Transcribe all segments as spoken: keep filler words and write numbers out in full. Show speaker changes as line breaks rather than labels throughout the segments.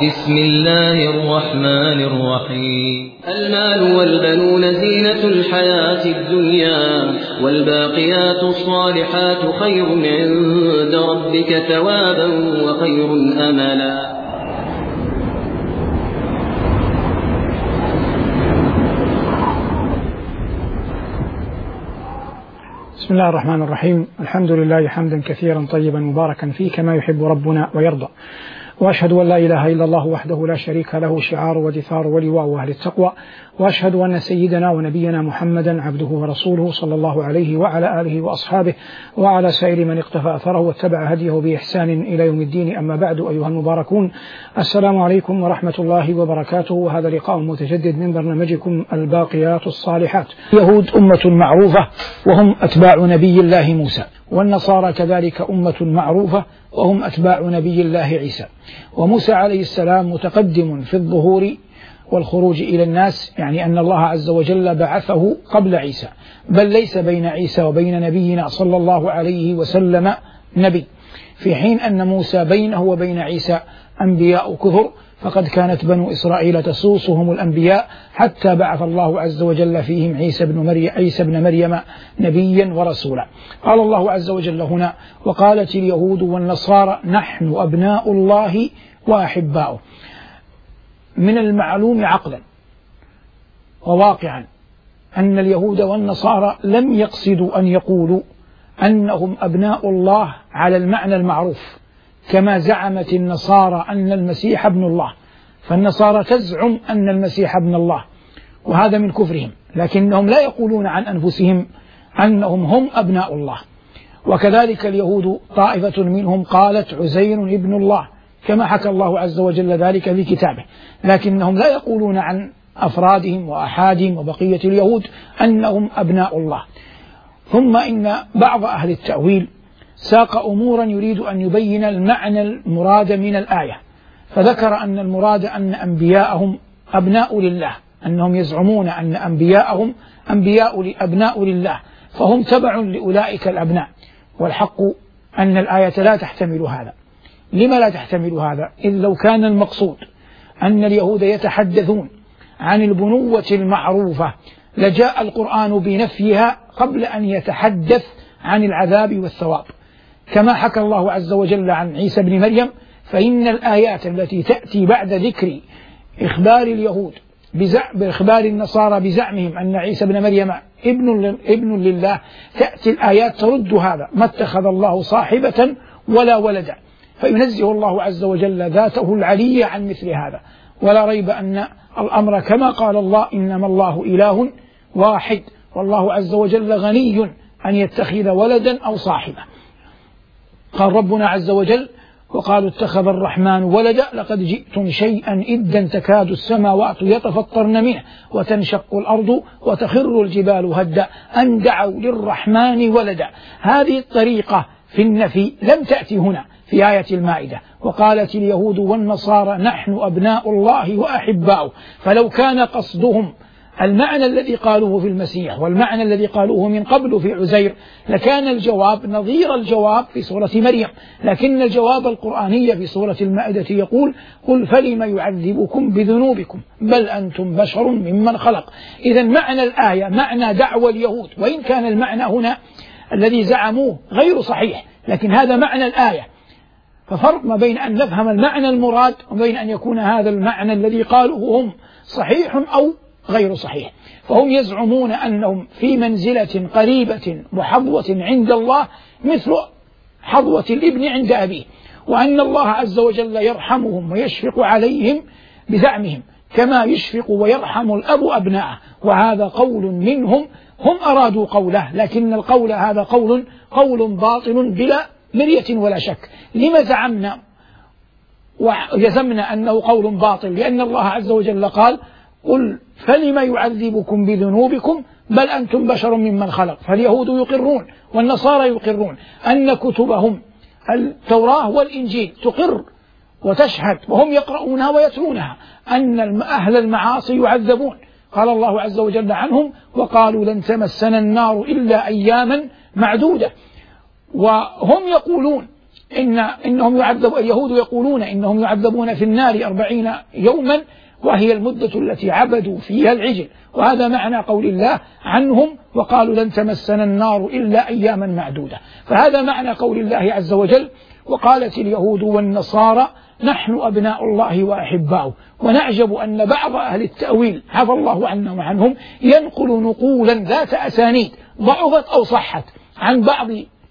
بسم الله الرحمن الرحيم. المال والبنون زينة الحياة الدنيا، والباقيات الصالحات خير عند ربك ثوابا وخير أملا.
بسم الله الرحمن الرحيم. الحمد لله حمدا كثيرا طيبا مباركا فيه كما يحب ربنا ويرضى، وأشهد أن لا إله إلا الله وحده لا شريك له شعار ودثار ولواء أهل التقوى، وأشهد أن سيدنا ونبينا محمدا عبده ورسوله صلى الله عليه وعلى آله وأصحابه وعلى سائر من اقتفى أثره واتبع هديه بإحسان إلى يوم الدين. أما بعد، أيها المباركون، السلام عليكم ورحمة الله وبركاته، وهذا لقاء متجدد من برنامجكم الباقيات الصالحات. اليهود أمة معروفة وهم أتباع نبي الله موسى، والنصارى كذلك أمة معروفة وهم أتباع نبي الله عيسى. وموسى عليه السلام متقدم في الظهور والخروج إلى الناس، يعني أن الله عز وجل بعثه قبل عيسى، بل ليس بين عيسى وبين نبينا صلى الله عليه وسلم نبي، في حين أن موسى بينه وبين عيسى أنبياء كثر، فقد كانت بنو إسرائيل تسوسهم الأنبياء حتى بعث الله عز وجل فيهم عيسى بن مريم, عيسى بن مريم نبيا ورسولا. قال الله عز وجل هنا: وقالت اليهود والنصارى نحن أبناء الله وأحباؤه. من المعلوم عقلا وواقعا أن اليهود والنصارى لم يقصدوا أن يقولوا أنهم أبناء الله على المعنى المعروف، كما زعمت النصارى أن المسيح ابن الله. فالنصارى تزعم أن المسيح ابن الله، وهذا من كفرهم، لكنهم لا يقولون عن أنفسهم أنهم هم أبناء الله. وكذلك اليهود طائفة منهم قالت عزير ابن الله، كما حكى الله عز وجل ذلك في كتابه، لكنهم لا يقولون عن أفرادهم وأحادهم وبقية اليهود أنهم أبناء الله. ثم إن بعض أهل التأويل ساق أمورا يريد أن يبين المعنى المراد من الآية، فذكر أن المراد أن أنبياءهم أبناء لله، أنهم يزعمون أن أنبياءهم أنبياء أبناء لله، فهم تبع لأولئك الأبناء. والحق أن الآية لا تحتمل هذا. لما لا تحتمل هذا؟ إذ لو كان المقصود أن اليهود يتحدثون عن البنوة المعروفة لجاء القرآن بنفيها قبل أن يتحدث عن العذاب والثواب، كما حكى الله عز وجل عن عيسى بن مريم. فإن الآيات التي تأتي بعد ذكر إخبار اليهود بإخبار النصارى بزعمهم أن عيسى بن مريم ابن ابن لله، تأتي الآيات ترد هذا: ما اتخذ الله صاحبة ولا ولدا. فينزه الله عز وجل ذاته العلية عن مثل هذا. ولا ريب أن الأمر كما قال الله: إنما الله إله واحد، والله عز وجل غني أن يتخذ ولدا أو صاحبة. قال ربنا عز وجل: وقالوا اتخذ الرحمن ولدا لقد جئتم شيئا إدا تكاد السماوات يتفطرن منه وتنشق الأرض وتخر الجبال هدا أن دعوا للرحمن ولدا. هذه الطريقة في النفي لم تأتي هنا في آية المائدة. وقالت اليهود والنصارى نحن أبناء الله وأحباؤه. فلو كان قصدهم المعنى الذي قالوه في المسيح والمعنى الذي قالوه من قبل في عزير لكان الجواب نظير الجواب في سورة مريم، لكن الجواب القرآني في سورة المائدة يقول: قل فلم يعذبكم بذنوبكم بل أنتم بشر ممن خلق. إذن معنى الآية معنى دعوى اليهود، وإن كان المعنى هنا الذي زعموه غير صحيح، لكن هذا معنى الآية. ففرق ما بين أن نفهم المعنى المراد وبين أن يكون هذا المعنى الذي قالوه هم صحيح أو غير صحيح. فهم يزعمون أنهم في منزلة قريبة وحظوة عند الله مثل حظوة الابن عند أبيه، وأن الله عز وجل يرحمهم ويشفق عليهم بزعمهم كما يشفق ويرحم الأب أبناءه. وهذا قول منهم، هم أرادوا قوله، لكن القول هذا قول قول باطل بلا مرية ولا شك. لما زعمنا وجزمنا أنه قول باطل؟ لأن الله عز وجل قال: قل فلم يعذبكم بذنوبكم بل أنتم بشر ممن خلق. فاليهود يقرون والنصارى يقرون أن كتبهم التوراة والإنجيل تقر وتشهد وهم يقرؤونها ويتلونها أن أهل المعاصي يعذبون. قال الله عز وجل عنهم: وقالوا لن تمسنا النار إلا أياما معدودة. وهم يقولون إن إنهم يعذب اليهود يقولون إنهم يعذبون في النار أربعين يوما وهي المدة التي عبدوا فيها العجل، وهذا معنى قول الله عنهم وقالوا لن تمسنا النار إلا أياما معدودة. فهذا معنى قول الله عز وجل وقالت اليهود والنصارى نحن أبناء الله وأحباؤه. ونعجب أن بعض أهل التأويل عفى الله عنا وعنهم ينقل نقولا ذات أسانيد ضعفت أو صحت عن بعض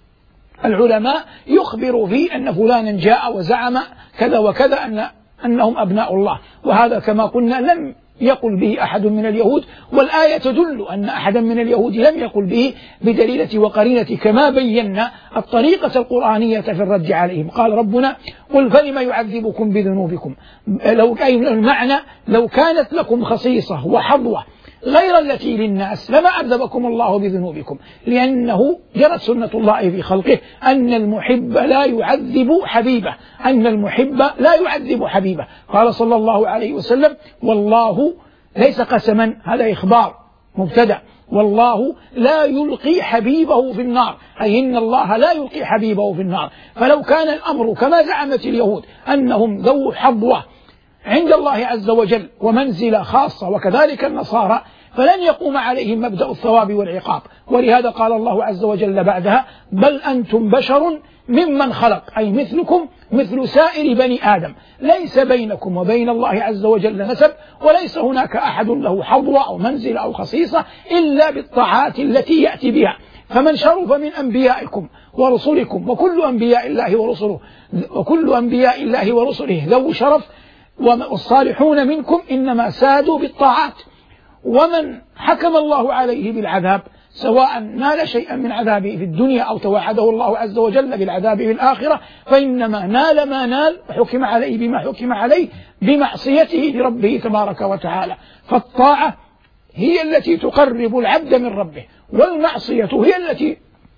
العلماء يخبر فيه أن فلانا جاء وزعم كذا وكذا أن أنهم أبناء الله، وهذا كما قلنا لم يقل به أحد من اليهود، والآية تدل أن أحدا من اليهود لم يقل به بدليلة وقرينة كما بينا الطريقة القرآنية في الرد عليهم. قال ربنا قل فلم يعذبكم بذنوبكم، لو كان المعنى لو كانت لكم خصيصة وحظوة غير التي للناس لما عذبكم الله بذنوبكم، لأنه جرت سنة الله في خلقه أن المحب لا يعذب حبيبه، أن المحب لا يعذب حبيبه. قال صلى الله عليه وسلم والله ليس قسما، هذا إخبار مبتدأ، والله لا يلقي حبيبه في النار، أي إن الله لا يلقي حبيبه في النار. فلو كان الأمر كما زعمت اليهود أنهم ذو حظوة عند الله عز وجل ومنزلة خاصة وكذلك النصارى فلن يقوم عليهم مبدأ الثواب والعقاب. ولهذا قال الله عز وجل بعدها بل أنتم بشر ممن خلق، أي مثلكم مثل سائر بني آدم، ليس بينكم وبين الله عز وجل نسب، وليس هناك أحد له حظوة أو منزلة أو خصيصة إلا بالطاعات التي يأتي بها. فمن شرف من أنبيائكم ورسلكم وكل أنبياء الله ورسله وكل أنبياء الله ورسله ذو شرف، والصالحون منكم إنما سادوا بالطاعات. ومن حكم الله عليه بالعذاب سواء نال شيئا من عذابه في الدنيا أو توعده الله عز وجل بالعذاب في الآخرة فإنما نال ما نال وحكم عليه بما حكم عليه بمعصيته لربه تبارك وتعالى. فالطاعة هي التي تقرب العبد من ربه، والمعصية هي التي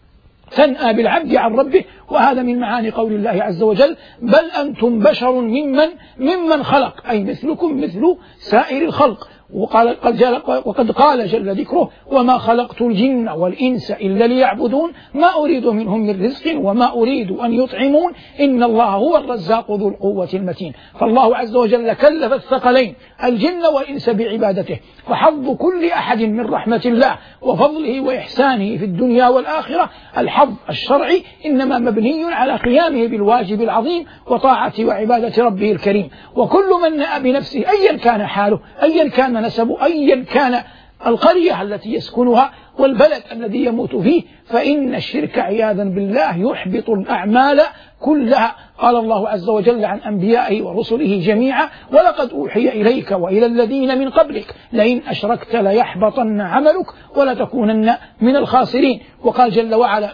تنأى بالعبد عن ربه. وهذا من معاني قول الله عز وجل بل أنتم بشر ممن ممن خلق، أي مثلكم مثل سائر الخلق. وقال وقد قال جل ذكره وما خلقت الجن والإنس إلا ليعبدون ما أريد منهم من رزق وما أريد أن يطعمون إن الله هو الرزاق ذو القوة المتين. فالله عز وجل كلف الثقلين الجن والإنس بعبادته، فحظ كل أحد من رحمة الله وفضله وإحسانه في الدنيا والآخرة الحظ الشرعي إنما مبني على قيامه بالواجب العظيم وطاعة وعبادة ربه الكريم. وكل من نأى بنفسه أيا كان حاله أيا كان نسبه أيا كان القرية التي يسكنها والبلد الذي يموت فيه فإن الشرك عياذا بالله يحبط الأعمال كلها. قال الله عز وجل عن أنبيائه ورسله جميعا ولقد أوحي إليك وإلى الذين من قبلك لئن أشركت ليحبطن عملك ولتكونن من الخاسرين. وقال جل وعلا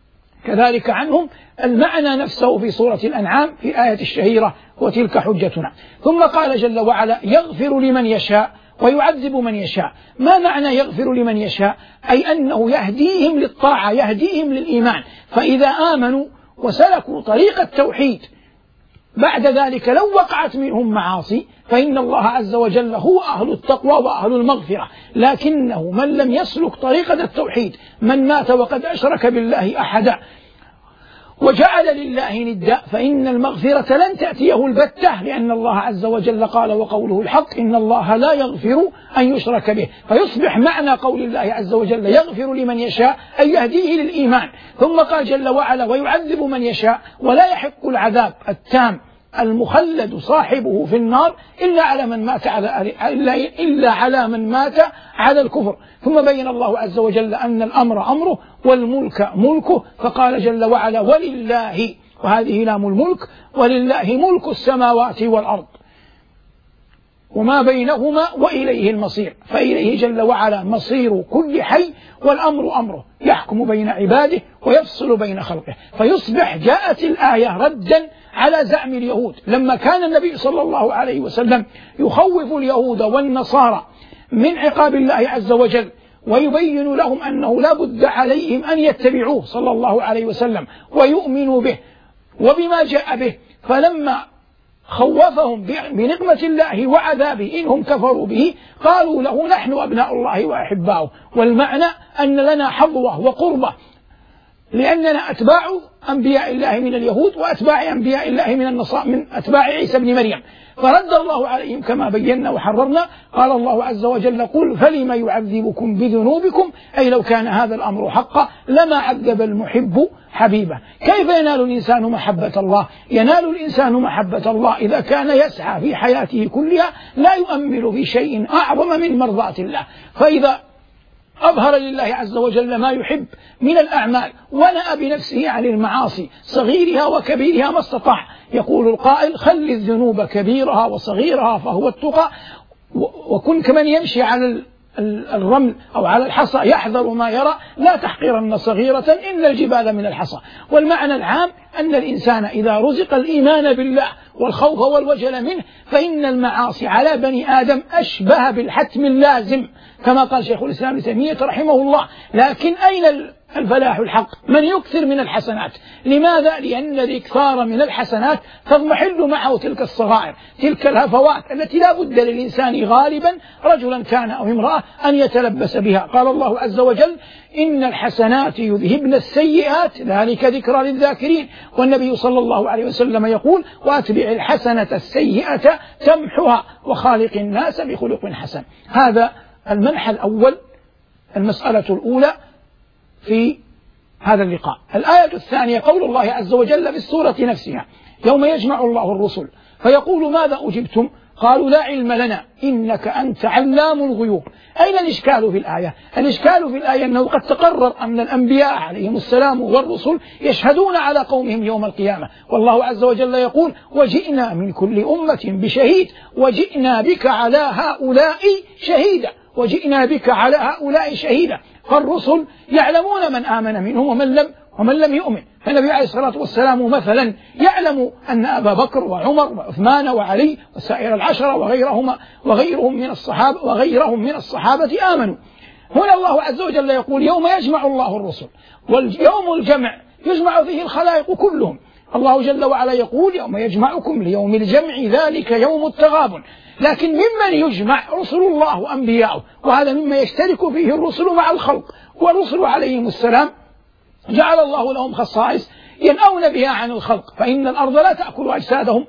كذلك عنهم المعنى نفسه في سورة الأنعام في آية الشهيرة وتلك حجتنا. ثم قال جل وعلا يغفر لمن يشاء ويعذب من يشاء. ما معنى يغفر لمن يشاء؟ أي أنه يهديهم للطاعة يهديهم للإيمان، فإذا آمنوا وسلكوا طريق التوحيد بعد ذلك لو وقعت منهم معاصي فإن الله عز وجل هو أهل التقوى وأهل المغفرة. لكنه من لم يسلك طريقة التوحيد من مات وقد أشرك بالله أحدا وجعل لله ندا فإن المغفرة لن تأتيه البتة، لأن الله عز وجل قال وقوله الحق إن الله لا يغفر أن يشرك به. فيصبح معنى قول الله عز وجل يغفر لمن يشاء أي يهديه للإيمان. ثم قال جل وعلا ويعذب من يشاء ولا يحق العذاب التام المخلد صاحبه في النار إلا على من مات على إلا, إلا على من مات على الكفر. ثم بين الله عز وجل أن الأمر أمره والملك ملكه، فقال جل وعلا ولله، وهذه لام الملك، ولله ملك السماوات والأرض وما بينهما وإليه المصير. فإليه جل وعلا مصير كل حي والأمر أمره يحكم بين عباده ويفصل بين خلقه. فيصبح جاءت الآية ردا على زعم اليهود لما كان النبي صلى الله عليه وسلم يخوف اليهود والنصارى من عقاب الله عز وجل ويبين لهم أنه لا بد عليهم أن يتبعوه صلى الله عليه وسلم ويؤمنوا به وبما جاء به. فلما خوفهم بنقمة الله وعذابه إنهم كفروا به قالوا له نحن أبناء الله وأحباؤه. والمعنى أن لنا حظوة وقربة لأننا أتباع أنبياء الله من اليهود وأتباع أنبياء الله من النصارى من أتباع عيسى بن مريم، فرد الله عليهم كما بينا وحررنا. قال الله عز وجل: قل فلم يعذبكم بذنوبكم، أي لو كان هذا الأمر حقا لما عذب المحب حبيبه. كيف ينال الإنسان محبة الله؟ ينال الإنسان محبة الله إذا كان يسعى في حياته كلها لا يؤمل في شيء أعظم من مرضاة الله، فإذا أظهر لله عز وجل ما يحب من الأعمال ونأى بنفسه عن المعاصي صغيرها وكبيرها ما استطاع. يقول القائل: خل الذنوب كبيرها وصغيرها فهو التقى، وكن كمن يمشي على الرمل أو على الحصى يحذر ما يرى، لا تحقرن صغيرة إن الجبال من الحصى. والمعنى العام أن الإنسان إذا رزق الإيمان بالله والخوف والوجل منه فإن المعاصي على بني آدم أشبه بالحتم اللازم كما قال شيخ الإسلام ابن تيمية رحمه الله. لكن أين الفلاح الحق؟ من يكثر من الحسنات. لماذا؟ لأن الإكثار من الحسنات تضمحل معه تلك الصغائر، تلك الهفوات التي لا بد للإنسان غالبا رجلا كان أو امرأة أن يتلبس بها. قال الله عز وجل: إن الحسنات يذهبن السيئات ذلك ذكرى للذاكرين. والنبي صلى الله عليه وسلم يقول: وأتبع الحسنة السيئة تمحها وخالق الناس بخلق حسن. هذا المنحى الأول، المسألة الأولى في هذا اللقاء. الآية الثانية قول الله عز وجل في السورة نفسها: يوم يجمع الله الرسل فيقول ماذا أجبتم؟ قالوا لا علم لنا إنك أنت علام الغيوب. أين الإشكال في الآية؟ الإشكال في الآية أنه قد تقرر أن الأنبياء عليهم السلام والرسل يشهدون على قومهم يوم القيامة، والله عز وجل يقول: وجئنا من كل أمة بشهيد وجئنا بك على هؤلاء شهيدا، وجئنا بك على هؤلاء شهيدا. فالرسل يعلمون من آمن منهم ومن لم ومن لم يؤمن. فالنبي عليه الصلاة والسلام مثلا يعلم أن أبا بكر وعمر وعثمان وعلي وسائر العشرة وغيرهم وغيرهم من الصحابة وغيرهم من الصحابة آمنوا. هنا الله عز وجل يقول: يوم يجمع الله الرسل، واليوم الجمع يجمع فيه الخلائق كلهم. الله جل وعلا يقول: يوم يجمعكم ليوم الجمع ذلك يوم التغابن. لكن ممن يجمع رسل الله وأنبياؤه، وهذا مما يشترك فيه الرسل مع الخلق. والرسل عليهم السلام جعل الله لهم خصائص ينأون بها عن الخلق، فإن الأرض لا تأكل أجسادهم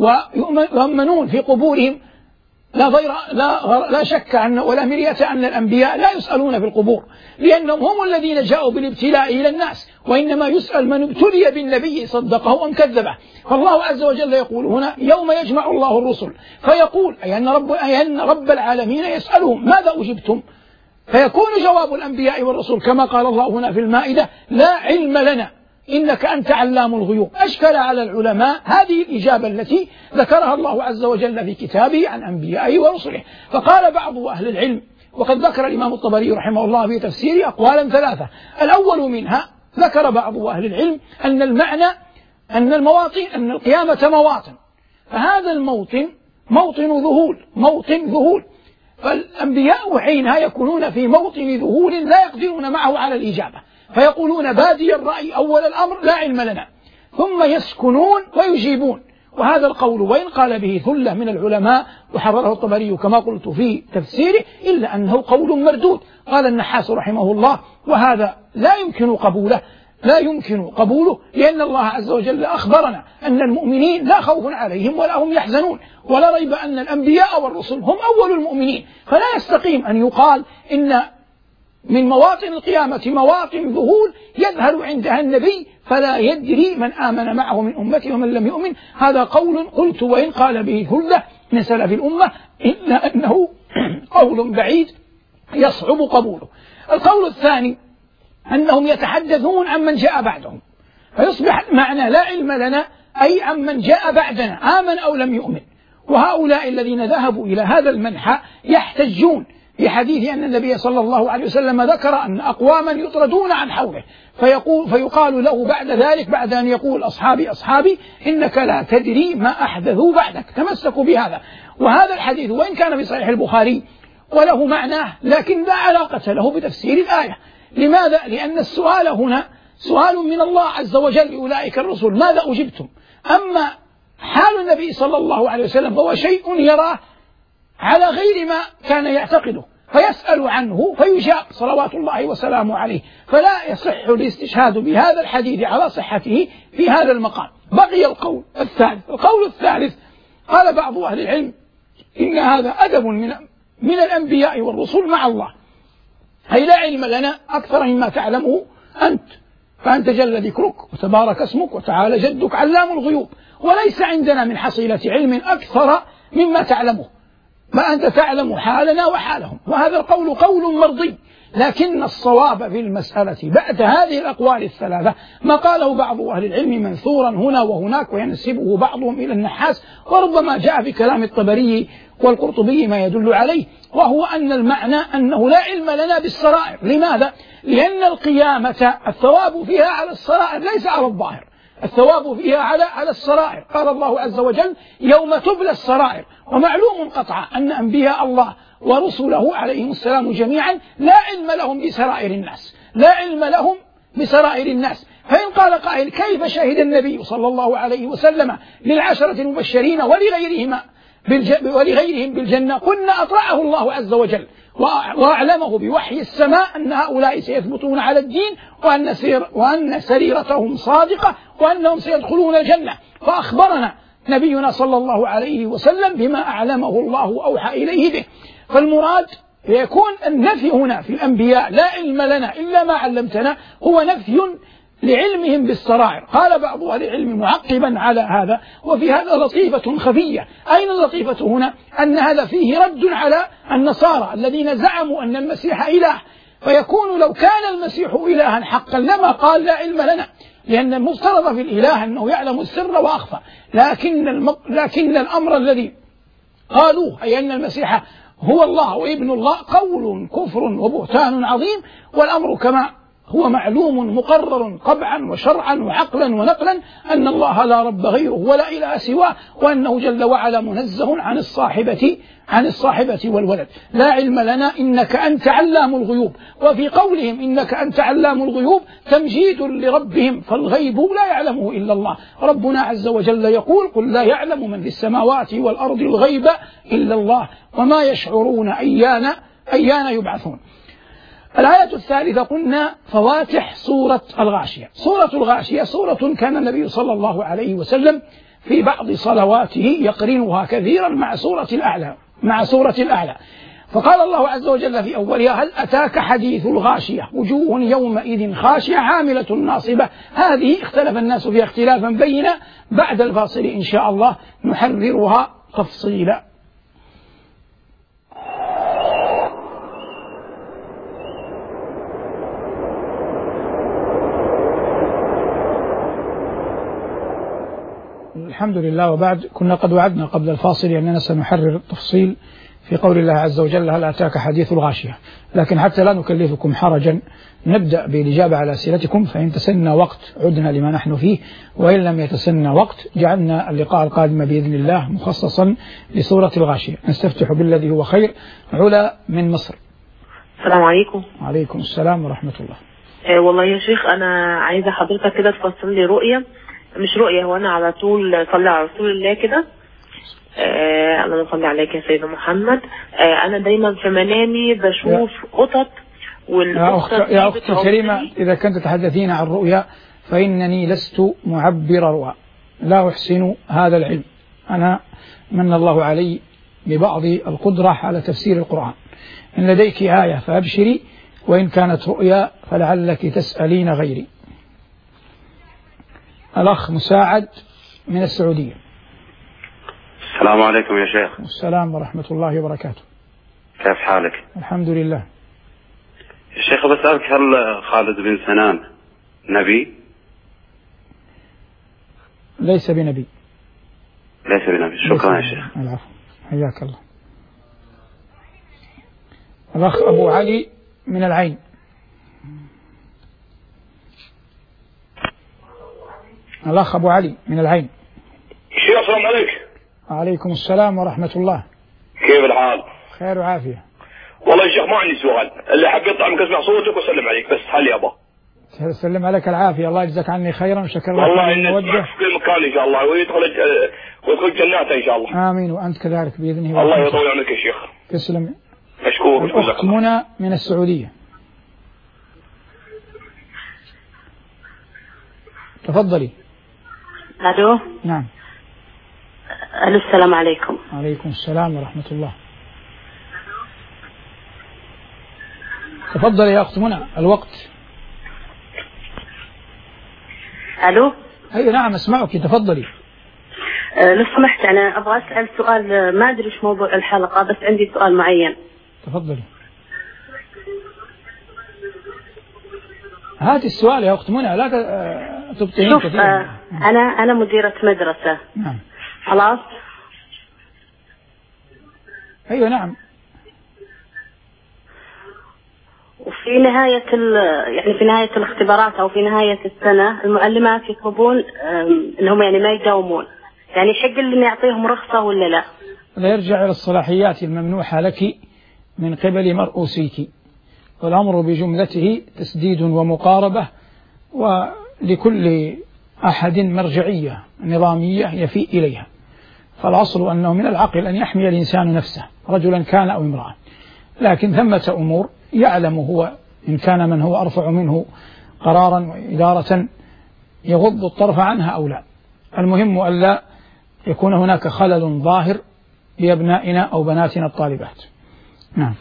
ويؤمنون في قبورهم. لا ضير لا, لا شك أن ولا مرية أن الأنبياء لا يسألون في القبور، لأنهم هم الذين جاءوا بالابتلاء إلى الناس، وإنما يسأل من ابتلي بالنبي صدقه أم كذبه. فالله عز وجل يقول هنا: يوم يجمع الله الرسل فيقول أي أن رب, أي أن رب العالمين يسألهم ماذا أجبتم؟ فيكون جواب الأنبياء والرسل كما قال الله هنا في المائدة: لا علم لنا إنك أنت علام الغيوب. أشكل على العلماء هذه الإجابة التي ذكرها الله عز وجل في كتابه عن أنبيائه ورسله. فقال بعض أهل العلم، وقد ذكر الإمام الطبري رحمه الله في تفسيره أقوالا ثلاثة. الأول منها ذكر بعض أهل العلم أن المعنى أن المواطن أن القيامة مواطن، فهذا الموطن موطن ذهول موطن ذهول فالأنبياء حينها يكونون في موطن ذهول لا يقدرون معه على الإجابة، فيقولون بادي الرأي أول الأمر لا علم لنا، ثم يسكنون ويجيبون. وهذا القول وإن قال به ثلة من العلماء وحرره الطبري كما قلت في تفسيره، إلا أنه قول مردود. قال النحاس رحمه الله: وهذا لا يمكن قبوله لا يمكن قبوله لأن الله عز وجل أخبرنا أن المؤمنين لا خوف عليهم ولا هم يحزنون، ولا ريب أن الأنبياء والرسل هم أول المؤمنين، فلا يستقيم أن يقال إن من مواطن القيامة مواطن ذهول يذهل عندها النبي فلا يدري من آمن معه من أمته ومن لم يؤمن. هذا قول قلت وإن قال به ثلة من سلف الأمة، إلا أنه قول بعيد يصعب قبوله. القول الثاني أنهم يتحدثون عن من جاء بعدهم، فيصبح المعنى لا علم لنا أي عن من جاء بعدنا آمن أو لم يؤمن. وهؤلاء الذين ذهبوا إلى هذا المنحى يحتجون بحديث أن النبي صلى الله عليه وسلم ذكر أن أقواما يطردون عن حوله، فيقول فيقال له بعد ذلك بعد أن يقول أصحابي أصحابي إنك لا تدري ما أحدثوا بعدك. تمسكوا بهذا. وهذا الحديث وإن كان في صحيح البخاري وله معناه لكن لا علاقة له بتفسير الآية. لماذا؟ لأن السؤال هنا سؤال من الله عز وجل أولئك الرسل ماذا أجبتم. أما حال النبي صلى الله عليه وسلم فهو شيء يراه على غير ما كان يعتقده، فيسأل عنه فيجاب صلوات الله وسلامه عليه. فلا يصح الاستشهاد بهذا الحديث على صحته في هذا المقام. بقي القول الثالث. القول الثالث قال بعض أهل العلم إن هذا أدب من من الأنبياء والرسل مع الله، أي لا علم لنا أكثر مما تعلمه أنت، فأنت جل ذكرك وتبارك اسمك وتعالى جدك علام الغيوب، وليس عندنا من حصيلة علم أكثر مما تعلمه، ما أنت تعلم حالنا وحالهم. وهذا القول قول مرضي، لكن الصواب في المسألة بعد هذه الأقوال الثلاثة ما قاله بعض أهل العلم منثورا هنا وهناك وينسبه بعضهم إلى النحاس، وربما جاء في كلام الطبري والقرطبي ما يدل عليه، وهو أن المعنى أنه لا علم لنا بالسرائر. لماذا؟ لأن القيامة الثواب فيها على السرائر ليس على الظاهر، الثواب فيها على على السرائر. قال الله عز وجل يوم تبلى السرائر. ومعلوم قطعا أن أنبياء الله ورسله عليهم السلام جميعا لا علم لهم بسرائر الناس، لا علم لهم بسرائر الناس. فإن قال قائل كيف شهد النبي صلى الله عليه وسلم للعشرة المبشرين ولغيرهما ولغيرهم بالجنة؟ قلنا أطلعه الله عز وجل وأعلمه بوحي السماء أن هؤلاء سيثبتون على الدين، وأن, سير وأن سريرتهم صادقة، وأنهم سيدخلون الجنة. فأخبرنا نبينا صلى الله عليه وسلم بما أعلمه الله وأوحى إليه به. فالمراد يكون النفي هنا في الأنبياء لا علم لنا إلا ما علمتنا هو نفي لعلمهم بالسرائر. قال بعض أهل العلم معقبا على هذا وفي هذا لطيفة خفية. أين اللطيفة هنا؟ أن هذا فيه رد على النصارى الذين زعموا أن المسيح إله، فيكون لو كان المسيح إلها حقا لما قال لا علم لنا، لأن المفترض في الإله أنه يعلم السر وأخفى. لكن, المق... لكن الأمر الذي قالوه أي أن المسيح هو الله وابن الله قول كفر وبهتان عظيم، والأمر كما هو معلوم مقرر طبعا وشرعا وعقلا ونقلا أن الله لا رب غيره ولا إله سواه، وأنه جل وعلا منزه عن الصاحبة عن الصاحبة والولد. لا علم لنا إنك أنت علام الغيوب. وفي قولهم إنك أنت علام الغيوب تمجيد لربهم، فالغيب لا يعلمه إلا الله. ربنا عز وجل يقول قل لا يعلم من في السماوات والأرض الغيب إلا الله وما يشعرون أيان أيان يبعثون. الآية الثالثة قلنا فواتح سورة الغاشية. سورة الغاشية سورة كان النبي صلى الله عليه وسلم في بعض صلواته يقرنها كثيرا مع سورة الأعلى مع سورة الأعلى. فقال الله عز وجل في أولها هل أتاك حديث الغاشية وجوه يومئذ خاشعة عاملة ناصبة. هذه اختلف الناس فيها اختلافا بينا، بعد الفاصل إن شاء الله نحررها تفصيلا. الحمد لله. وبعد كنا قد وعدنا قبل الفاصل أننا سنحرر التفصيل في قول الله عز وجل هل أتاك حديث الغاشية، لكن حتى لا نكلفكم حرجا نبدأ بالإجابة على أسئلتكم، فإن تسنى وقت عدنا لما نحن فيه، وإن لم يتسنى وقت جعلنا اللقاء القادم بإذن الله مخصصا لسورة الغاشية. نستفتح بالذي هو خير. علا من مصر.
السلام عليكم.
وعليكم السلام ورحمة الله.
آه والله يا شيخ أنا عايزة حضرتك كده تفصل لي رؤية، مش رؤية، هو أنا على طول صلي على رسول الله كده. آه اللهم صل عليك يا سيدنا محمد. آه أنا دايما في منامي بشوف قطط،
والقطط يا أختي الكريمة إذا كنت تتحدثين عن رؤيا فإنني لست معبر رؤى، لا أحسن هذا العلم. أنا من الله علي ببعض القدرة على تفسير القرآن. إن لديك آية فأبشري، وإن كانت رؤيا فلعلك تسألين غيري. الأخ مساعد من السعودية.
السلام عليكم يا شيخ.
السلام ورحمة الله وبركاته.
كيف حالك؟
الحمد لله.
يا شيخ بسألك هل خالد بن سنان نبي؟
ليس بنبي.
ليس بنبي. شكرا يا شيخ.
العفو، حياك الله. الأخ أبو علي من العين. الأخ أبو علي من العين.
شيخ السلام عليك.
وعليكم السلام ورحمة الله.
كيف الحال؟
خير وعافية.
والله يا شيخ ما عندي سؤال، اللي حاب يطلع من اسمع صوتك وسلم عليك بس هل يابا.
سلم عليك العافية، الله يجزاك عني خيرا وشكر لك.
والله إن نسمعك في كل مكان إن شاء الله، ويدخل ويدخل جناته إن شاء الله.
آمين وأنت كذلك بإذنه.
الله يطول عمرك يا شيخ.
تسلم.
مشكور.
الأخت منى من السعودية. تفضلي.
ألو.
نعم.
ألو السلام عليكم.
عليكم السلام ورحمة الله. تفضلي يا أخت منى الوقت.
ألو.
أي نعم أسمعك تفضلي.
أه لو سمحت أنا أبغى أسأل سؤال، ما أدري إيش موضوع الحلقة بس عندي سؤال معين.
تفضلي. هات السؤال يا أخت منى لا تبطئين
شوف
كثيرا.
أه أنا أنا مديرة مدرسة.
نعم.
خلاص.
أيوة نعم.
وفي نهاية يعني في نهاية الاختبارات أو في نهاية السنة المعلمات يطلبون أنهم يعني ما يداومون، يعني يحق لي إني أعطيهم رخصة ولا لا؟
لا يرجع إلى الصلاحيات الممنوحة لك من قبل مرؤوسيك، والأمر بجملته تسديد ومقاربة، ولكل أحد مرجعية نظامية يفيء إليها. فالأصل أنه من العقل أن يحمي الإنسان نفسه رجلا كان أو امرأة، لكن ثمة أمور يعلم هو إن كان من هو أرفع منه قرارا وإدارة يغض الطرف عنها أو لا. المهم ألا يكون هناك خلل ظاهر بأبنائنا أو بناتنا الطالبات. نعم.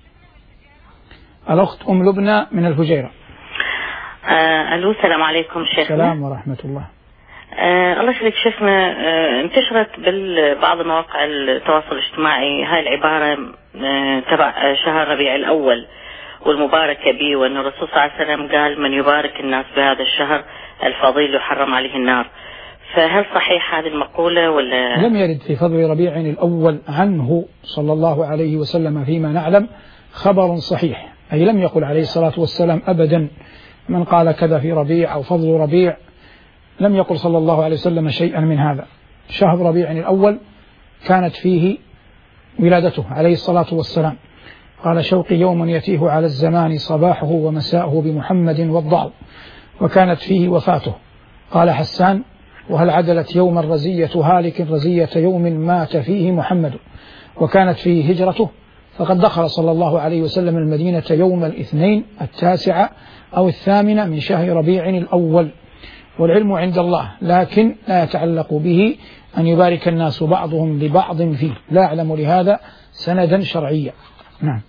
الأخت أم لبنى من الفجيرة.
آه ألو السلام عليكم شيخنا.
السلام ورحمة الله.
آه الله يخليك شيخنا. آه انتشرت ببعض مواقع التواصل الاجتماعي هاي العبارة آه تبع شهر ربيع الأول والمبارك به، وأن الرسول صلى الله عليه وسلم قال من يبارك الناس بهذا الشهر الفضيل يحرم عليه النار. فهل صحيح هذه المقولة ولا؟
لم يرد في فضل ربيع الأول عنه صلى الله عليه وسلم فيما نعلم خبر صحيح، أي لم يقل عليه الصلاة والسلام أبدا من قال كذا في ربيع أو فضل ربيع، لم يقل صلى الله عليه وسلم شيئا من هذا. شهر ربيع الأول كانت فيه ولادته عليه الصلاة والسلام. قال شوقي يوم يتيه على الزمان صباحه ومساءه بمحمد والضال، وكانت فيه وفاته. قال حسان وهل عدلت يوم الرزية هالك رزية يوم مات فيه محمد، وكانت فيه هجرته، فقد دخل صلى الله عليه وسلم المدينة يوم الاثنين التاسع أو الثامن من شهر ربيع الأول، والعلم عند الله، لكن لا يتعلق به أن يبارك الناس بعضهم لبعض فيه، لا أعلم لهذا سندا شرعيا. نعم.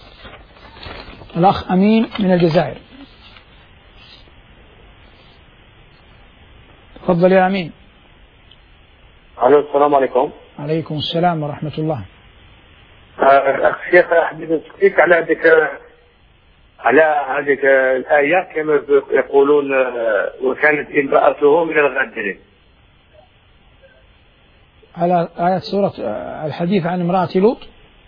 الأخ أمين من الجزائر. تفضل يا أمين.
ألو السلام عليكم.
عليكم السلام ورحمة الله.
أخ شيخ أحب نسألك على هذيك على هذيك الآية كما يقولون وكانت امرأته من الغادرين.
على آية سورة الحديث عن امرأة لوط.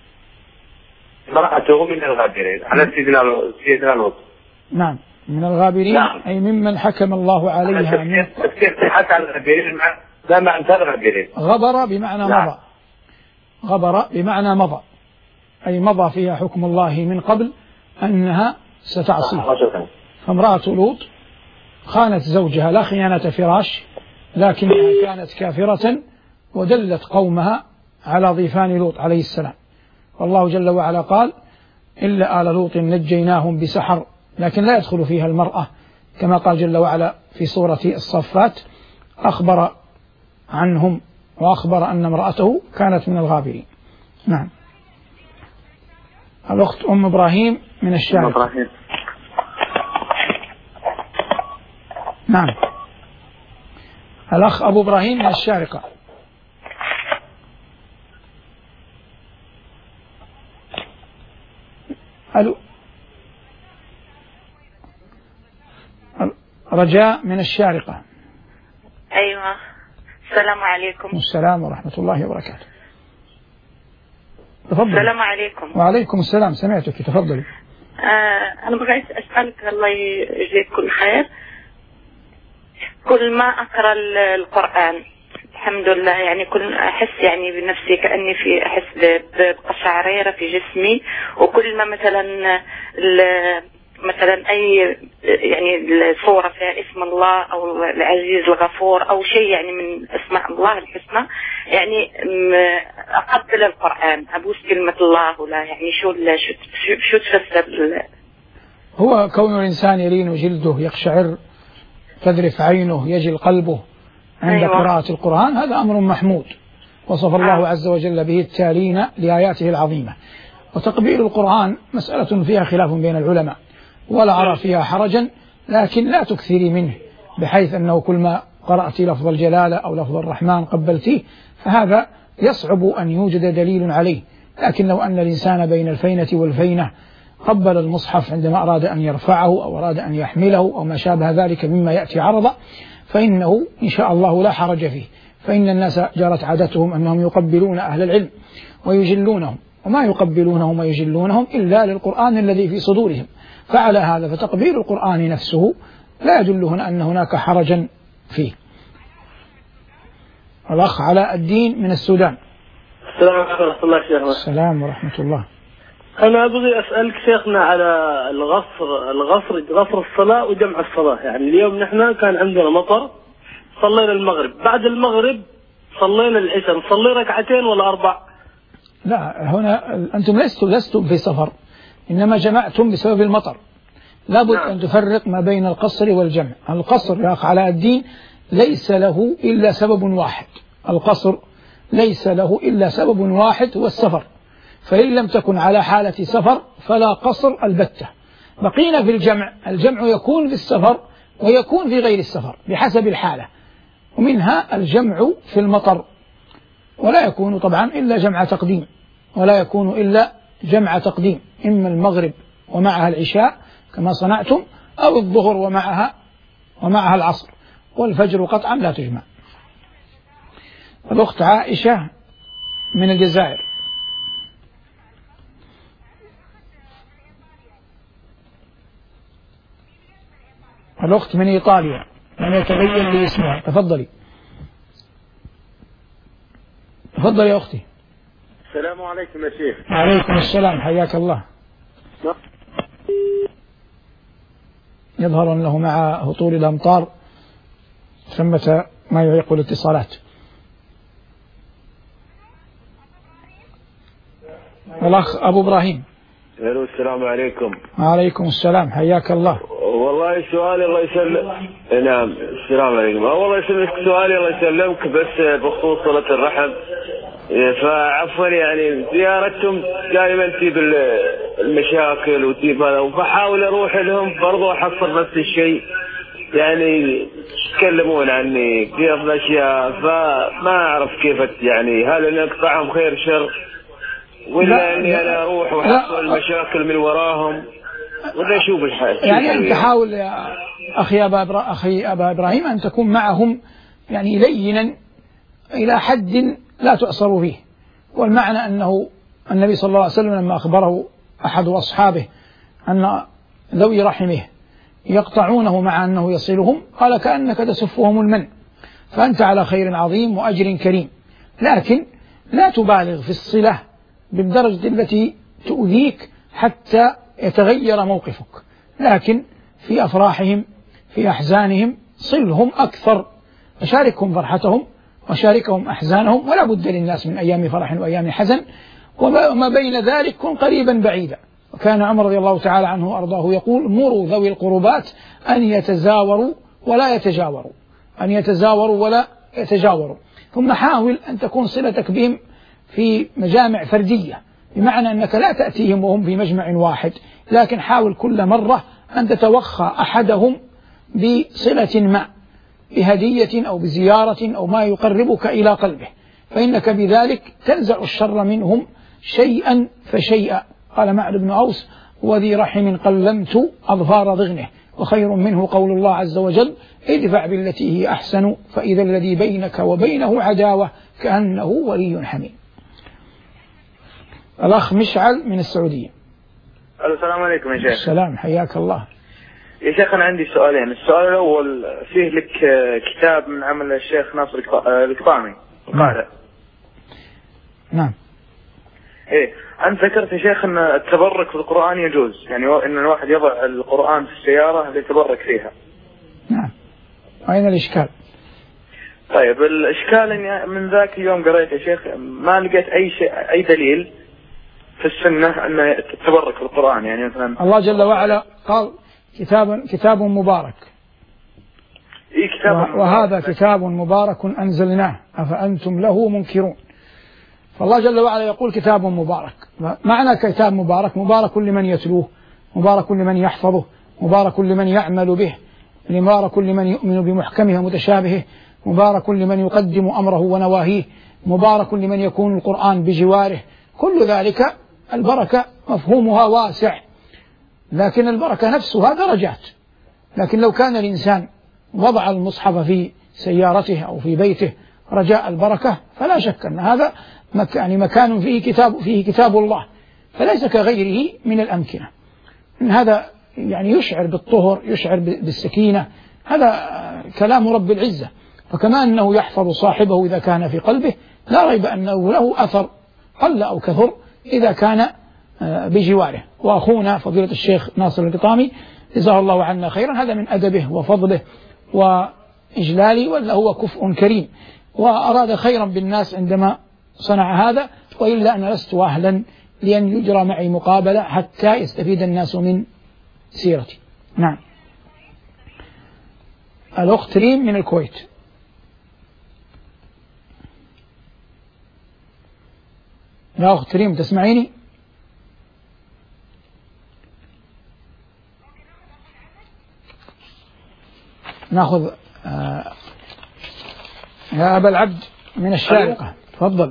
امرأته من الغابرين على سيدنا سيدنا لوط.
نعم من الغابرين. نعم. أي ممن حكم الله عليها من
حتى على الغابرين لا معنى الغابرين.
غبر بمعنى نعم. مضى. غبر بمعنى مضى، أي مضى فيها حكم الله من قبل أنها ستعصيه. فامرأة لوط خانت زوجها، لا خيانة فراش، لكنها كانت كافرة ودلت قومها على ضيفان لوط عليه السلام. والله جل وعلا قال إلا آل لوط نجيناهم بسحر، لكن لا يدخل فيها المرأة، كما قال جل وعلا في سورة الصفات أخبر عنهم وأخبر أن امرأته كانت من الغابرين. نعم. الأخت أم إبراهيم من الشارقة. نعم. الأخ أبو إبراهيم من الشارقة. ألو. رجاء من الشارقة.
أيوة. السلام عليكم.
السلام ورحمة الله وبركاته. تفضل.
السلام عليكم.
وعليكم السلام، سمعتك، تفضلي.
آه أنا بغيت أسألك الله يجزيك كل خير. كل ما أقرأ القرآن الحمد لله يعني كل أحس يعني بنفسي كأني في أحس بقشعريرة في جسمي، وكل ما مثلا
مثلا أي يعني الصورة فيها اسم الله أو العزيز الغفور أو شيء يعني من أسماء الله الحسنى، يعني أقبل القرآن أبوس كلمة الله ولا يعني شو شو شو تفسر؟
هو كون الإنسان يلين جلده يقشعر تذرف عينه يجل قلبه عند أيوة. قراءة القرآن، هذا أمر محمود وصف الله آه. عز وجل به التالين لآياته العظيمة. وتقبيل القرآن مسألة فيها خلاف بين العلماء ولا أرى فيها حرجا، لكن لا تكثري منه بحيث أنه كل ما قرأت لفظ الجلالة أو لفظ الرحمن قبلتيه، فهذا يصعب أن يوجد دليل عليه. لكن لو أن الإنسان بين الفينة والفينة قبل المصحف عندما أراد أن يرفعه أو أراد أن يحمله أو ما شابه ذلك مما يأتي عرضا، فإنه إن شاء الله لا حرج فيه، فإن الناس جرت عادتهم أنهم يقبلون أهل العلم ويجلونهم، وما يقبلونهم ويجلونهم إلا للقرآن الذي في صدورهم. فعلى هذا فتقبيل القرآن نفسه لا يدل هنا أن هناك حرجا فيه. الأخ علاء الدين من السودان.
السلام عليكم ورحمة الله شيخنا.
السلام ورحمة الله.
أنا أبغي أسألك شيخنا على الغفر الغفر غفر الصلاة وجمع الصلاة. يعني اليوم نحن كان عندنا مطر، صلينا المغرب، بعد المغرب صلينا العشاء، نصلي ركعتين ولا أربع؟
لا، هنا أنتم لستم لستم في سفر، إنما جمعتم بسبب المطر. لابد نعم. أن تفرق ما بين القصر والجمع. القصر يا أخ علاء الدين ليس له إلا سبب واحد، القصر ليس له إلا سبب واحد هو السفر، فإن لم تكن على حالة سفر فلا قصر البتة. بقينا في الجمع، الجمع يكون في السفر ويكون في غير السفر بحسب الحالة، ومنها الجمع في المطر، ولا يكون طبعا إلا جمع تقديم، ولا يكون إلا جمع تقديم، إما المغرب ومعها العشاء كما صنعتم، أو الظهر ومعها ومعها العصر، والفجر قطعا لا تجمع. الأخت عائشة من الجزائر. الأخت من إيطاليا من يتبين لي اسمها، تفضلي. تفضلي يا أختي.
السلام عليكم يا شيخ.
وعليكم السلام، حياك الله. يظهر أنه مع هطول الأمطار ثمة ما يعيق الاتصالات. الأخ أبو إبراهيم.
السلام عليكم.
وعليكم السلام، حياك الله.
والله سؤالي الله يسلم. نعم السلام عليكم. والله يسلمك سؤالي الله يسلمك بس بخصوص صلة الرحم، فعفوا يعني زيارتهم دائما تجيب المشاكل وتجيب هذا، فحاول اروح لهم برضو احصل نفس الشيء، يعني يتكلمون عني كيف الاشياء، فما اعرف كيف يعني هل ان اقطعهم خير شر ولا اني انا اروح واحصل المشاكل من وراهم ولا شو بالحال.
يعني انت حاول يا اخي ابا إبرا... اخي ابا ابراهيم ان تكون معهم يعني لينا الى حد لا تؤثر فيه، والمعنى أنه النبي صلى الله عليه وسلم لما أخبره أحد أصحابه أن ذوي رحمه يقطعونه مع أنه يصلهم قال كأنك تسفهم المن، فأنت على خير عظيم وأجر كريم، لكن لا تبالغ في الصلة بالدرجة التي تؤذيك حتى يتغير موقفك، لكن في أفراحهم في أحزانهم صلهم أكثر، فشاركهم فرحتهم وشاركهم أحزانهم، ولا بد للناس من أيام فرح وأيام حزن، وما بين ذلك كن قريبا بعيدا. وكان عمر رضي الله تعالى عنه وأرضاه يقول مروا ذوي القربات أن يتزاوروا ولا يتجاوروا، أن يتزاوروا ولا يتجاوروا. ثم حاول أن تكون صلتك بهم في مجامع فردية، بمعنى أنك لا تأتيهم وهم في مجمع واحد، لكن حاول كل مرة أن تتوخى أحدهم بصلة ما، بهدية أو بزيارة أو ما يقربك إلى قلبه، فإنك بذلك تنزع الشر منهم شيئا فشيئا. قال معد بن أوس وذي رحم قلمت أظفار ضغنه، وخير منه قول الله عز وجل ادفع بالتي هي أحسن فإذا الذي بينك وبينه عداوة كأنه ولي حميم. الأخ مشعل من السعودية.
السلام عليكم يا شيخ.
السلام، حياك الله.
يا شيخ أنا عندي سؤالين. السؤال الأول فيه لك كتاب من عمل الشيخ ناصر القطامي القارئ.
نعم.
إيه أنت ذكرت يا شيخ أن التبرك في القرآن يجوز، يعني أن الواحد يضع القرآن في السيارة ليتبرك فيها.
نعم. أين الإشكال؟
طيب الإشكال أني من ذاك اليوم قريت يا شيخ ما لقيت أي شيء أي دليل في السنة أن التبرك في القرآن، يعني مثلا
الله جل وعلا قال كتاب كتاب مبارك.
إيه كتاب
وهذا كتاب مبارك أنزلناه أفأنتم له منكرون. فالله جل وعلا يقول كتاب مبارك. معنى كتاب مبارك مبارك لمن يتلوه، مبارك لمن يحفظه، مبارك لمن يعمل به، مبارك لمن يؤمن بمحكمه ومتشابهه، مبارك لمن يقدم أمره ونواهيه، مبارك لمن يكون القرآن بجواره. كل ذلك البركة مفهومها واسع، لكن البركة نفسها درجات. لكن لو كان الإنسان وضع المصحف في سيارته أو في بيته رجاء البركة فلا شك أن هذا مك يعني مكان فيه كتاب فيه كتاب الله، فليس كغيره من الأمكنة. هذا يعني يشعر بالطهر، يشعر بالسكينة، هذا كلام رب العزة. فكما أنه يحفظ صاحبه إذا كان في قلبه، لا ريب أنه له أثر قل أو كثر إذا كان بجواره. وأخونا فضيلة الشيخ ناصر القطامي جزاه الله عنا خيرا، هذا من أدبه وفضله وإجلاله، ولا هو كفء كريم وأراد خيرا بالناس عندما صنع هذا، وإلا أنا لست أهلا لأن يجرى معي مقابلة حتى يستفيد الناس من سيرتي. نعم. الأخت ريم من الكويت. يا أخت ريم تسمعيني؟ نأخذ آه يا أبا العبد من الشارقة، تفضل.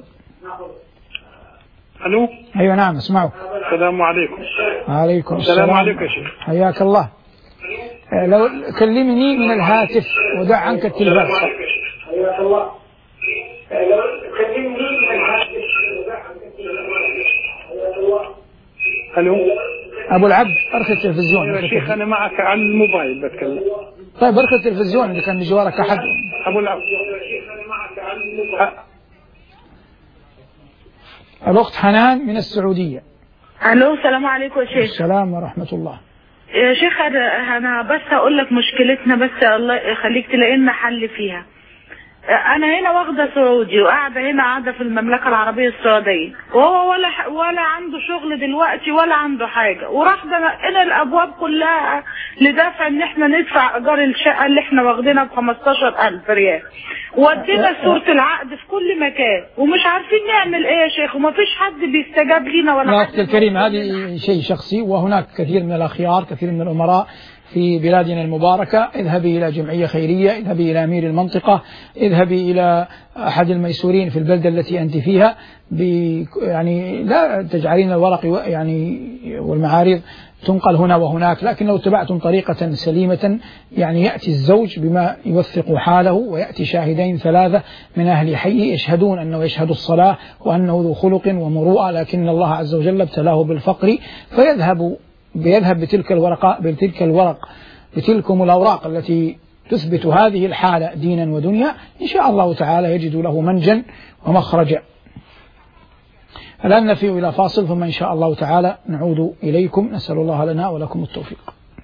ألو.
أيوة نعم اسمعوا.
السلام عليكم.
وعليكم السلام.
السلام عليكم يا شيخ.
حياك الله. آه لو كلمني من الهاتف ودع عنك التلفاز.
حياك الله. لو كلمني من الهاتف ودع عنك التلفاز. حياك الله. ألو.
أبو العبد أرخي التلفزيون.
يا شيخ أنا معك على الموبايل بتكلم.
طيب أرخي التلفزيون إذا كان بجوارك أحد.
أبو العبد. يا شيخ أنا معك على الموبايل.
الأخت حنان من السعودية.
ألو السلام عليكم يا شيخ.
السلام ورحمة الله.
يا شيخ أنا بس أقول لك مشكلتنا، بس الله يخليك تلاقي لنا حل فيها. أنا هنا واخدة سعودي وقاعدة هنا قاعدة في المملكة العربية السعودية، وهو ولا ولا عنده شغل دلوقتي ولا عنده حاجة، وراح دقنا الأبواب كلها لدافع إن إحنا ندفع إيجار الشقة اللي إحنا واخدينها ب خمستاشر ألف ريال، ودينا صورة العقد في كل مكان ومش عارفين نعمل إيه يا شيخ، ومفيش حد بيستجاب لينا ولا.
لا أختي الكريم هذه شيء شخصي، وهناك كثير من الأخيار كثير من الأمراء في بلادنا المباركة. اذهبي إلى جمعية خيرية، اذهبي إلى أمير المنطقة، اذهبي إلى أحد الميسورين في البلدة التي أنت فيها، يعني لا تجعلين الورق يعني والمعارض تنقل هنا وهناك، لكن لو اتبعتم طريقة سليمة يعني يأتي الزوج بما يوثق حاله، ويأتي شاهدين ثلاثة من أهل حي يشهدون أنه يشهد الصلاة وأنه ذو خلق ومروءة، لكن الله عز وجل ابتلاه بالفقر، فيذهب بيذهب بتلك الورقة بتلك الورق بتلكم الأوراق التي تثبت هذه الحالة دينا ودنيا، إن شاء الله تعالى يجد له منجا ومخرجا. الآن نفي إلى فاصل، ثم إن شاء الله تعالى نعود إليكم. نسأل الله لنا ولكم التوفيق.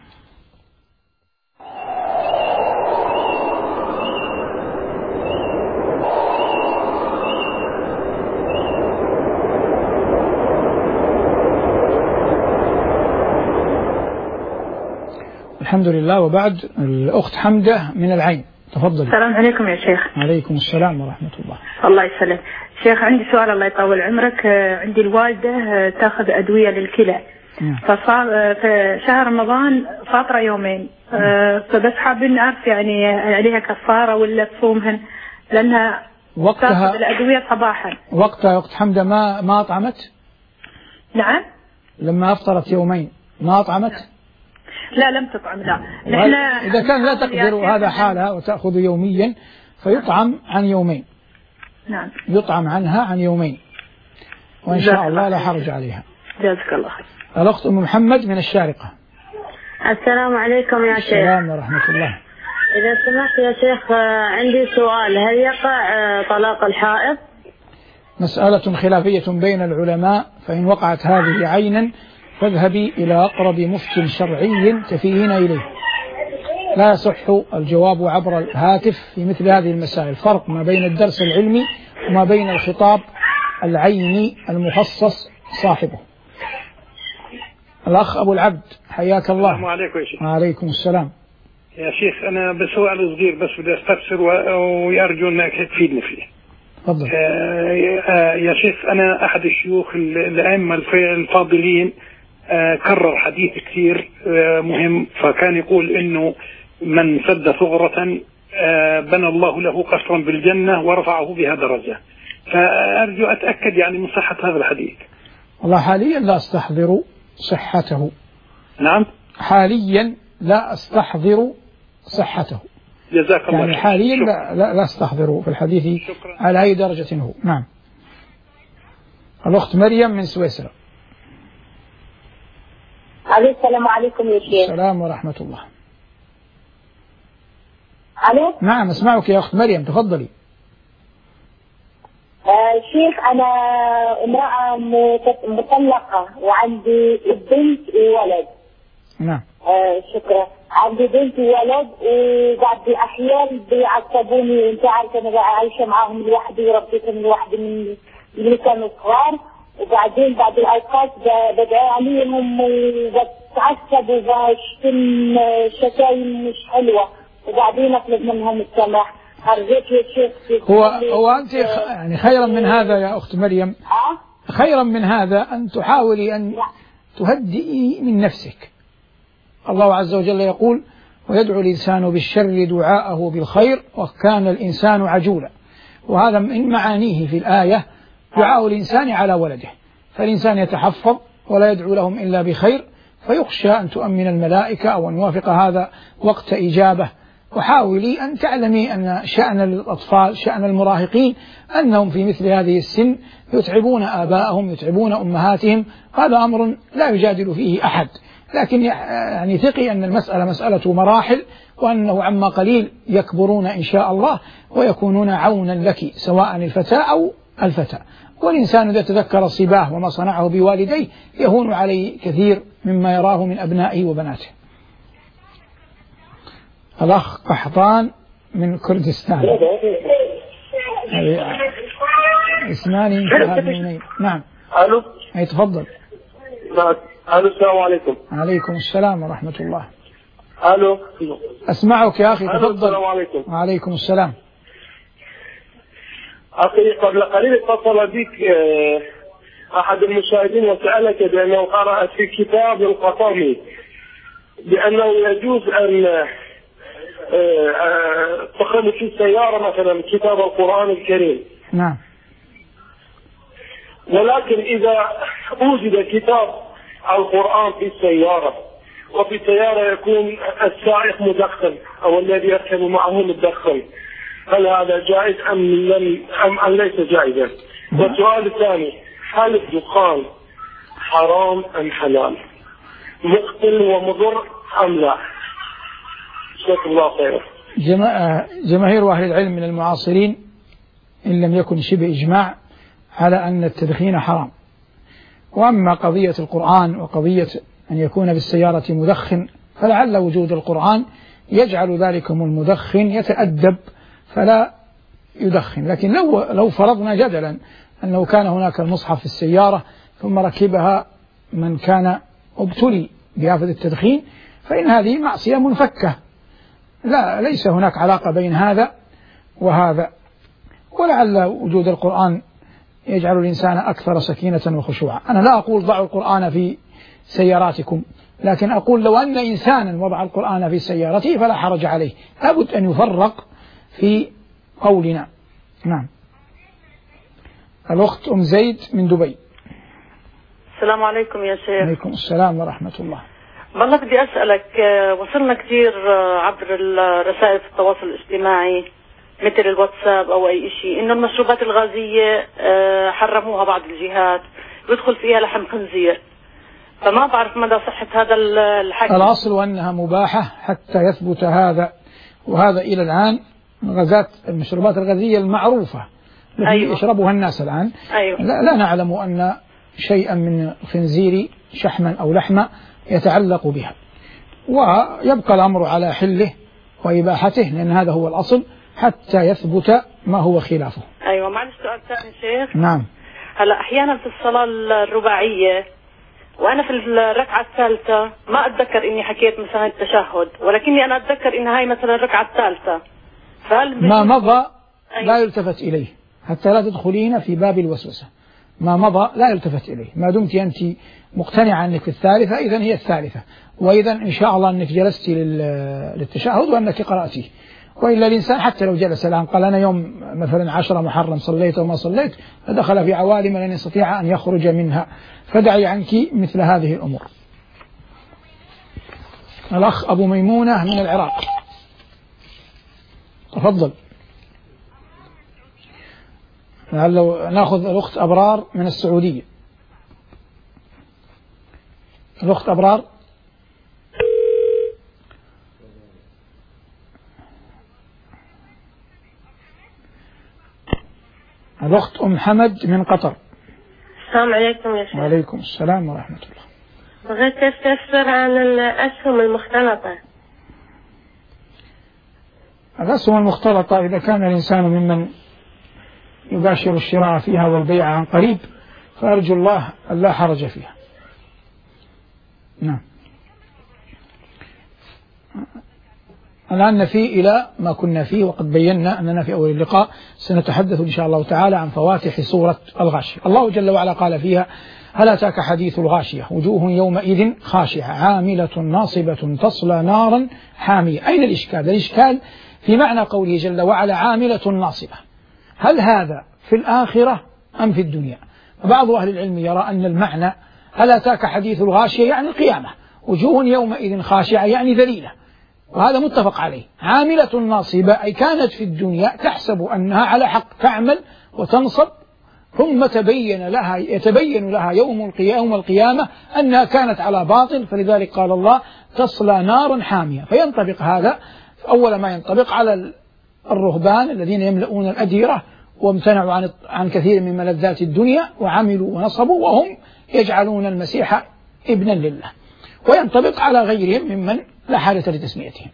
الحمد لله. وبعد الأخت حمدة من العين، تفضل.
السلام عليكم يا شيخ.
عليكم السلام ورحمة الله.
الله يسلمك شيخ. عندي سؤال الله يطول عمرك. عندي الوالدة تاخذ أدوية للكلى، فصار في شهر رمضان فاطرة يومين، فبس حابين نعرف يعني عليها كفارة ولا تصومهن، لأنها
وقتها
تاخذ الأدوية صباحا.
وقتها وقت حمدة ما ما أطعمت؟
نعم.
لما أفطرت يومين ما أطعمت؟
لا لم تطعم. لا
نحن إذا كان لا تقدر وهذا حالها وتأخذ يوميا فيطعم عن يومين.
نعم.
يطعم عنها عن يومين، وإن شاء الله لا حرج عليها.
جزاك الله خير.
الأخت أم محمد من الشارقة.
السلام عليكم يا شيخ.
السلام ورحمة الله.
إذا سمحت يا شيخ عندي سؤال، هل يقع طلاق الحائض؟
مسألة خلافية بين العلماء، فإن وقعت هذه عينا فاذهبي إلى أقرب مفتٍ شرعي تفيهين إليه. لا يصح الجواب عبر الهاتف في مثل هذه المسائل. فرق ما بين الدرس العلمي وما بين الخطاب العيني المخصص صاحبه. الأخ أبو العبد حياك الله.
السلام عليكم يا شيخ.
وعليكم السلام
يا شيخ، أنا بسؤال صغير بس بدي أستفسر ويرجو أنك تفيدني فيه.
تفضل.
آه يا شيخ، أنا أحد الشيوخ الأئمة الفاضلين آه كرر حديث كثير آه مهم، فكان يقول إنه من سد ثغرة آه بنى الله له قصرا بالجنة ورفعه بها درجة. فأرجو أتأكد يعني من صحة هذا الحديث.
والله حاليا لا أستحضر صحته.
نعم.
حاليا لا أستحضر صحته.
جزاك الله
يعني حاليا لا, لا, لا أستحضر في الحديث شكرا. على أي درجة هو. نعم. الأخت مريم من سويسرا.
السلام عليكم يا شيخ.
السلام ورحمة الله.
ألو.
نعم أسمعك يا أخت مريم، تفضلي.
آه شيخ، أنا امرأة مطلقة وعندي بنت وولد.
نعم.
آه شكرا. عندي بنت وولد وبعد أحيان بيعصبوني، أنت عارفة أنا عايشة معاهم لوحدي وربيتهم لوحدي من اللي كانوا صغار، وبعدين بعد الأوقات بدعي عليهم وبتعصب وبشتم شتايم مش حلوة، وبعدين أطلب منهم السماح. أرجوك يا شيخ.
هو هو أنت يعني خيرا من هذا يا أخت مريم، خيرا من هذا أن تحاولي أن تهدئي من نفسك. الله عز وجل يقول: ويدعو الإنسان بالشر دعاءه بالخير وكان الإنسان عجولا. وهذا من معانيه في الآية دعاء الإنسان على ولده، فالإنسان يتحفظ ولا يدعو لهم إلا بخير، فيخشى أن تؤمن الملائكة أو أن يوافق هذا وقت إجابة. وحاولي أن تعلمي أن شأن الأطفال، شأن المراهقين، أنهم في مثل هذه السن يتعبون آباءهم، يتعبون أمهاتهم، هذا أمر لا يجادل فيه أحد. لكن يعني ثقي أن المسألة مسألة مراحل، وأنه عما قليل يكبرون إن شاء الله ويكونون عونا لك، سواء الفتاة أو الفتى. والإنسان إذا تذكر صباه وما صنعه بوالديه يهون عليه كثير مما يراه من أبنائه وبناته. الأخ قحطان من كردستان. اسمعني انتهى من. نعم.
ألو.
أي تفضل.
ألو السلام عليكم.
عليكم السلام ورحمة الله.
ألو.
أسمعك يا أخي، تفضل.
السلام عليكم.
وعليكم السلام.
أخي قبل قليل اتصل بك أحد المشاهدين وسألك بأنه قرأ في كتاب القطامي بأنه يجوز أن تخلي في السيارة مثلا كتاب القرآن الكريم.
نعم.
ولكن إذا وجد كتاب القرآن في السيارة وفي السيارة يكون السائق مدخن أو الذي يركب معه مدخن، هل هذا جائز أم لم أم أم ليس جائزا؟ والسؤال الثاني: هل الدخان حرام أم حلال؟ مقتل ومضر أم لا؟ جزاك الله خيرا.
جماهير أهل العلم من المعاصرين إن لم يكن شبه إجماع على أن التدخين حرام. وأما قضية القرآن وقضية أن يكون بالسيارة مدخن، فلعل وجود القرآن يجعل ذلكم المدخن يتأدب فلا يدخن. لكن لو لو فرضنا جدلا أنه كان هناك المصحف في السيارة ثم ركبها من كان ابتلي بآفة التدخين، فإن هذه معصية منفكة، لا ليس هناك علاقة بين هذا وهذا. ولعل وجود القرآن يجعل الإنسان أكثر سكينة وخشوعا. أنا لا أقول ضعوا القرآن في سياراتكم، لكن أقول لو أن إنسانا وضع القرآن في سيارته فلا حرج عليه. لابد أن يفرق في قولنا. نعم. الأخت أم زيد من دبي.
السلام عليكم يا شيخ.
عليكم السلام ورحمة الله.
والله بدي أسألك، وصلنا كثير عبر رسائل التواصل الاجتماعي مثل الواتساب أو أي شيء إنه المشروبات الغازية حرموها بعض الجهات يدخل فيها لحم خنزير، فما بعرف مدى صحة هذا الحكي.
الأصل أنها مباحة حتى يثبت هذا، وهذا إلى الآن غازات المشروبات الغازية المعروفة التي
أيوة.
يشربها الناس الآن.
أيوة.
لا, لا نعلم أن شيئا من الخنزير شحما أو لحما يتعلق بها، ويبقى الأمر على حله وإباحته، لأن هذا هو الأصل حتى يثبت ما هو خلافه.
أيوة. معلش سؤال ثاني شيخ.
نعم.
هلا أحيانا في الصلاة الرباعية وأنا في الركعة الثالثة ما أتذكر إني حكيت مثلا التشهد، ولكني أنا أتذكر إن هاي مثلا الركعة الثالثة، فهل
ما مضى
أيوة.
لا يلتفت إليه حتى لا تدخلين في باب الوسوسة. ما مضى لا يلتفت إليه، ما دمت أنت مقتنعة أنك في الثالثة إذن هي الثالثة، وإذا إن شاء الله أنك جلست للتشهد وأنك قرأتيه. وإلا الإنسان حتى لو جلس الآن قال أنا يوم مثلا عشرة محرم صليت وما صليت، فدخل في عوالم لن يستطيع أن يخرج منها، فدعي عنك مثل هذه الأمور. الأخ أبو ميمونة من العراق، تفضل. لو نأخذ الأخت أبرار من السعودية. الأخت أبرار. الأخت أم حمد من قطر.
السلام عليكم يا شيخ.
وعليكم السلام ورحمة الله.
بغيت أستفسر عن الأسهم المختلطة.
الأسهم المختلطة إذا كان الإنسان ممن يباشر الشراء فيها والبيع عن قريب فأرجو الله أن لا حرج فيها. نعم. الآن نفي إلى ما كنا فيه، وقد بينا أننا في أول اللقاء سنتحدث إن شاء الله تعالى عن فواتح سورة الغاشية. الله جل وعلا قال فيها: هل أتاك حديث الغاشية وجوه يومئذ خاشعة عاملة ناصبة تصلى نارا حامية. أين الإشكال؟ الإشكال في معنى قوله جل وعلا عاملة ناصبة، هل هذا في الآخرة أم في الدنيا؟ بعض أهل العلم يرى أن المعنى هل أتاك حديث الغاشية يعني القيامة، وجوه يومئذ خاشعة يعني ذليلة، وهذا متفق عليه. عاملة ناصبة أي كانت في الدنيا تحسب أنها على حق، تعمل وتنصب، ثم تبين لها يتبين لها يوم يوم القيامة أنها كانت على باطل، فلذلك قال الله تصلى نارا حامية. فينطبق هذا أول ما ينطبق على الرهبان الذين يملؤون الأديرة وامتنعوا عن عن كثير من ملذات الدنيا وعملوا ونصبوا وهم يجعلون المسيح ابنا لله، وينطبق على غيرهم ممن لا حاجة لتسميتهم.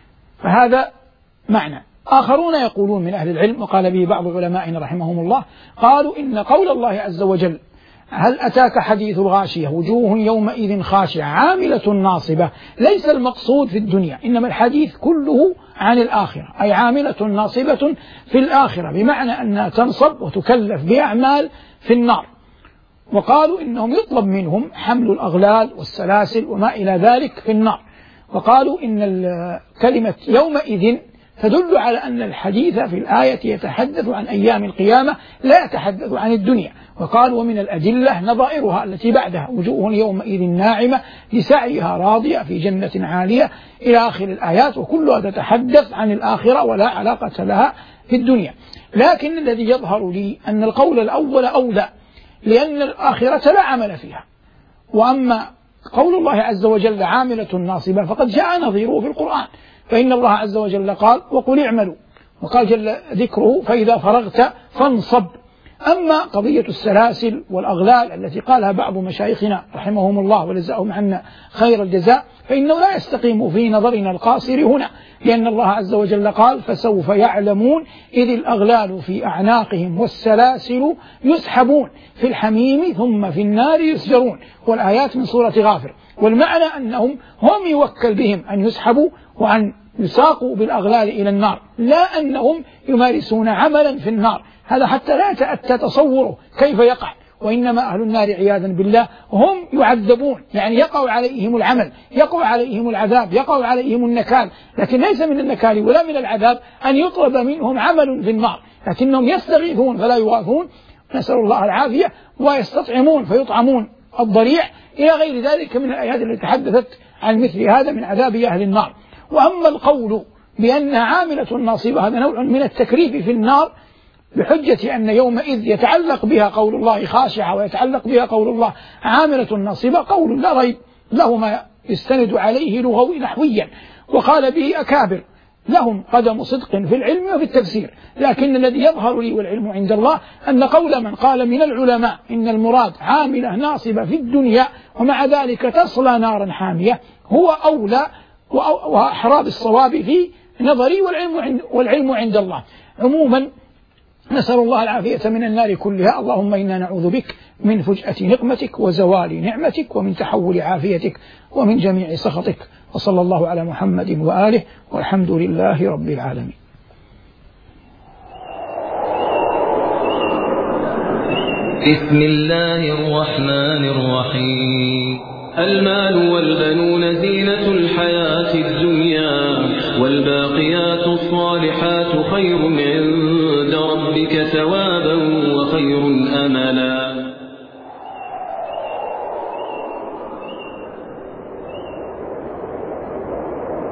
فهذا معنى. آخرون يقولون من أهل العلم، وقال به بعض علمائنا رحمهم الله، قالوا إن قول الله عز وجل هل أتاك حديث الغاشية وجوه يومئذ خاشعة عاملة ناصبة ليس المقصود في الدنيا، إنما الحديث كله عن الآخرة، أي عاملة ناصبة في الآخرة، بمعنى أنها تنصب وتكلف بأعمال في النار. وقالوا إنهم يطلب منهم حمل الأغلال والسلاسل وما إلى ذلك في النار. وقالوا إن كلمة يومئذ تدل على أن الحديث في الآية يتحدث عن أيام القيامة لا يتحدث عن الدنيا. وقالوا ومن الأدلة نظائرها التي بعدها: وجوه يومئذ ناعمة لسعيها راضية في جنة عالية إلى آخر الآيات، وكلها تتحدث عن الآخرة ولا علاقة لها في الدنيا. لكن الذي يظهر لي أن القول الأول أولى، لأن الآخرة لا عمل فيها. وأما قول الله عز وجل عاملة ناصبة فقد جاء نظيره في القرآن، فإن الله عز وجل قال وقل اعملوا، وقال جل ذكره فإذا فرغت فانصب. أما قضية السلاسل والأغلال التي قالها بعض مشايخنا رحمهم الله وجزاهم عنا خير الجزاء، فإنه لا يستقيم في نظرنا القاصر هنا، لأن الله عز وجل قال فسوف يعلمون إذ الأغلال في أعناقهم والسلاسل يسحبون في الحميم ثم في النار يسجرون، والآيات من سورة غافر. والمعنى أنهم هم يوكل بهم أن يسحبوا وأن يساقوا بالأغلال إلى النار، لا أنهم يمارسون عملا في النار، هذا حتى لا يتأتى تصوره كيف يقع. وإنما أهل النار عياذا بالله هم يعذبون، يعني يقع عليهم العمل، يقع عليهم العذاب، يقع عليهم النكال، لكن ليس من النكال ولا من العذاب أن يطلب منهم عمل في النار، لكنهم يستغيثون فلا يغاثون، نسأل الله العافية، ويستطعمون فيطعمون الضريع إلى غير ذلك من الآيات التي تحدثت عن مثل هذا من عذاب أهل النار. وأما القول بأنها عاملة ناصبة هذا نوع من التكريف في النار بحجة أن يومئذ يتعلق بها قول الله خاشعة ويتعلق بها قول الله عاملة ناصبة، قول لا ريب له ما يستند عليه لغوي نحويا، وقال به أكابر لهم قدم صدق في العلم وفي التفسير، لكن الذي يظهر لي والعلم عند الله أن قول من قال من العلماء إن المراد عاملة ناصبة في الدنيا ومع ذلك تصلى نارا حامية هو أولى وأحرى بالصواب في نظري، والعلم عند, والعلم عند الله. عموما نسأل الله العافية من النار كلها. اللهم إنا نعوذ بك من فجأة نقمتك وزوال نعمتك ومن تحول عافيتك ومن جميع سخطك. وصلى الله على محمد وآله والحمد لله رب العالمين.
بسم الله الرحمن الرحيم. المال والبنون زينة الحياة الدنيا والباقيات الصالحات خير عند ربك ثوابا وخير أملا.